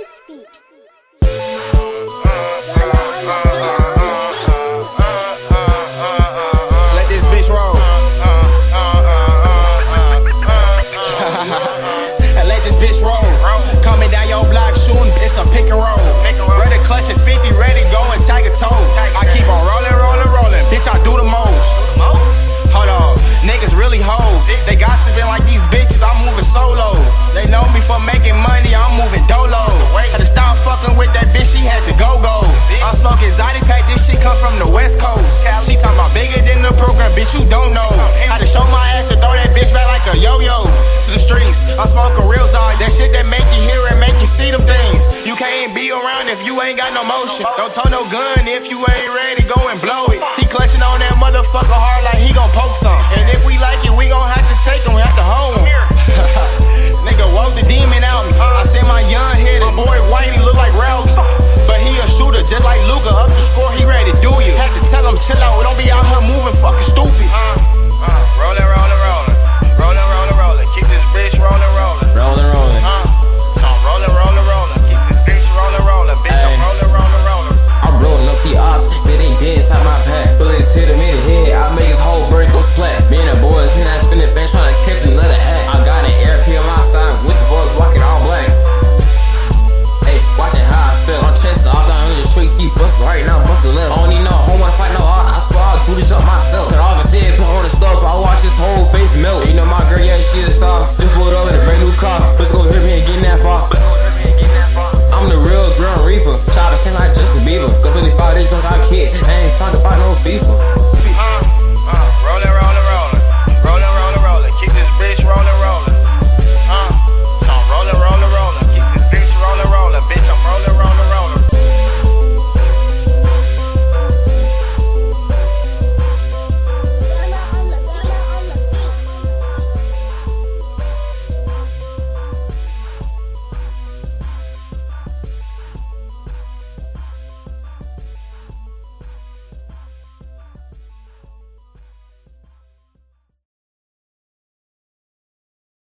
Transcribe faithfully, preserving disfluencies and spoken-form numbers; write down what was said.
Let this bitch roll. Let this bitch roll. Coming down your block shooting, it's a pick and roll. Ready clutch at fifty, ready go and tag a toe. I keep on rolling, rolling, rolling. Bitch, I do the most. Hold on, niggas really hoes. They gossiping like these bitches, I'm moving solo. They know me for making money, I'm moving dolo. Had to stop fucking with that bitch, she had to go go. I'm smoking Zodi pack, this shit come from the West Coast. She talking about bigger than the program, bitch, you don't know. Had to show my ass and throw that bitch back like a yo-yo. To the streets, I'm smoking real Zod, that shit that make you hear and make you see them things. You can't be around if you ain't got no motion. Don't tow no gun if you ain't ready, go and blow it. He clutching on that motherfucker hard like he gon' poke some. And if we like it, we gon' have to take him, we have to hold him. Nigga, woke the demon out me. I sent my young head, my boy white, he look like Rowley. But he a shooter, just like Luka, up the score, he ready to do you. Had to tell him, chill out, don't be out here moving fucking stupid. Uh, uh, rollin', rollin', rollin'. Rollin', rollin', rollin'. Keep this bitch rollin', rollin'. Rollin', rollin'. Uh, I'm rollin', rollin', rollin'. Keep this bitch rollin', rollin'. Bitch, I'm rollin', rollin', rollin'. I'm rollin' up the ops, they ain't dead inside my pack. Bullets hit him in the head, I make his whole brain go splat. Me and the boys, he not spinning bench trying to catch another hat. I got an air P on my side with the boys walking all black. Hey, watching how I step. I'm chasing all down in the street, keep bustin' right now, bustin' left. I don't need no home, wanna fight no art, I swear I'll do the jump myself. Cut off his head, put on the stuff, I watch his whole face melt. You know my girl, yeah, she a star. Just pulled up in a brand new car. Let's go hit me and get that far. I'm the real Grim Reaper. Try to sing like Justin Bieber. Go fifty-five, they drunk, I kid. I ain't signed about no FIFA.